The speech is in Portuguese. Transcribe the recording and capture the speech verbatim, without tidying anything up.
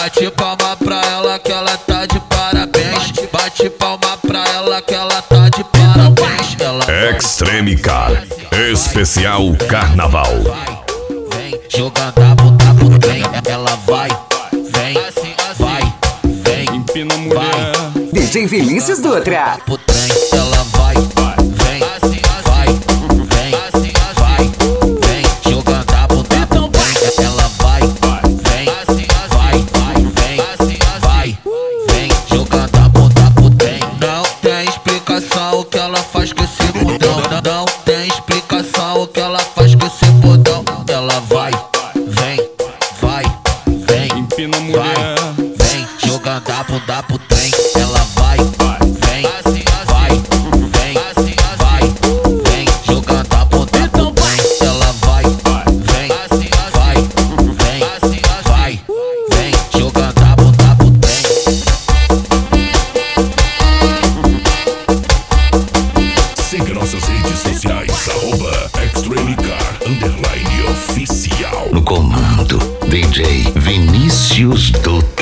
Bate palma pra ela que ela tá de parabéns. Bate palma pra ela que ela tá de parabéns. Ela Extreme Car, especial Carnaval. vem jogando a bunda pro trem. Ela vai, vem, vai, vem, Empina a mulher. D J Vinícius Dutra. pro trem. Ela vai, vem, vai, vem, vai, vem jogando a bunda pro trem. Ela vai, vem, vai, vem, vai, vem jogando a bunda pro trem. Não tem explicação o que ela faz com esse bundão. Não tem explicação o que ela faz com esse bundão. Ela vai, vem, vai, vem, Empina a vai, mulher. vem jogando a bunda pro trem. Ela vai, vem, vai, vem, vai, vem jogando a bunda pro trem. Ela vai, vem, vai, vem, vai, vem jogando a bunda pro trem. Siga nossas redes sociais, arroba Extreme Car, underline oficial. No comando, D J Vinícius Dutra.